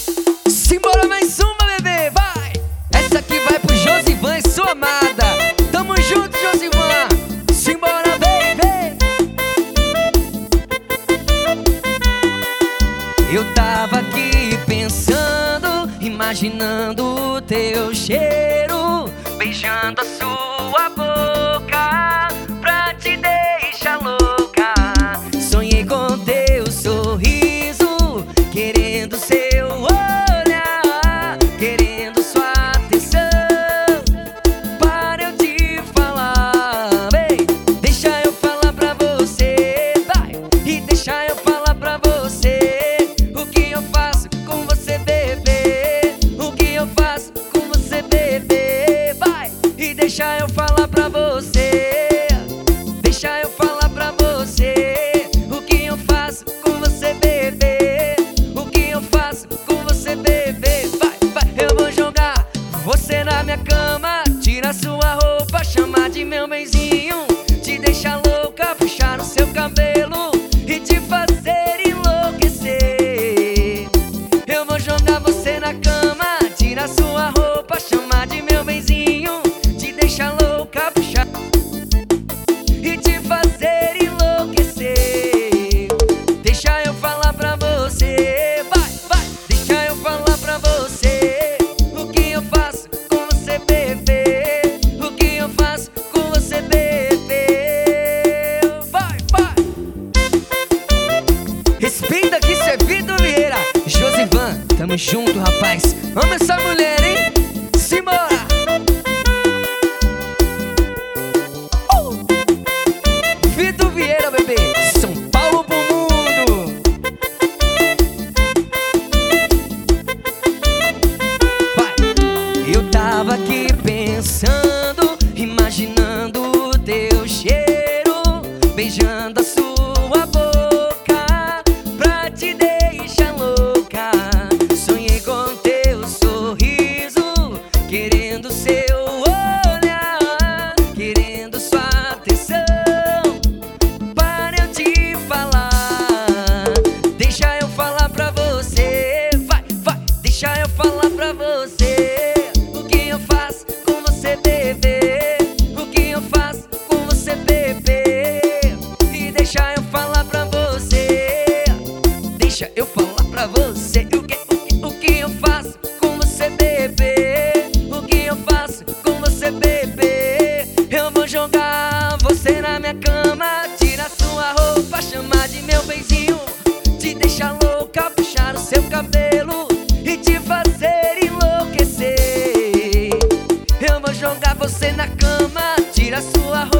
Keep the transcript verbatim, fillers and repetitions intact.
Simbora mais uma, bebê, vai! Essa aqui vai pro Josivan e sua amada. Tamo junto, Josivan. Simbora, baby. Eu tava aqui pensando, imaginando o teu cheiro, beijando a sua boca pra te deixar louca. Sonhei com teu sorriso, querendo seu olhar, querendo sua atenção. Para eu te falar, vem, deixa eu falar pra você, vai, e deixa eu falar pra você o que eu faço com você, bebê. O que eu faço com você, bebê, vai, e deixa eu falar pra você. Deixa eu falar pra você o que eu faço com você, bebê. O que eu faço com você, bebê, vai, vai. Eu vou jogar você na minha cama, tirar sua roupa, chamar de meu benzinho, te deixar louca, puxar o seu cabelo e te fazer enlouquecer. Eu vou jogar você na cama, tirar sua roupa, chamar de meu benzinho, te deixar louca, puxar e te fazer enlouquecer. Deixa eu falar pra você, vai, vai. Deixa eu falar pra você o que eu faço com você, bebê. O que eu faço com você, bebê. Vai, vai. Respeita aqui, isso é Vitor Vieira, Josivan, tamo junto, rapaz. Amo essa mulher, hein? Simbora. uh! Vitor Vieira, bebê, São Paulo pro mundo. Vai. Eu tava aqui pensando, imaginando o teu cheiro, beijando a sua boca pra te deixar louca. Sonhei com teu sorriso, querendo seu olhar, querendo sua atenção. Para eu te falar, deixa eu falar pra você, vai, vai. Deixa eu falar pra você o que eu faço com você, bebê. O que eu faço com você, bebê. E deixa eu falar pra você. Deixa eu falar pra você o que, o que, o que eu faço com você, bebê. O que eu faço com você, bebê. Eu vou jogar você na minha cama, tirar sua roupa, chamar de meu benzinho, te deixar louca, puxar o seu cabelo e te fazer enlouquecer. Eu vou jogar você na cama, tirar sua roupa,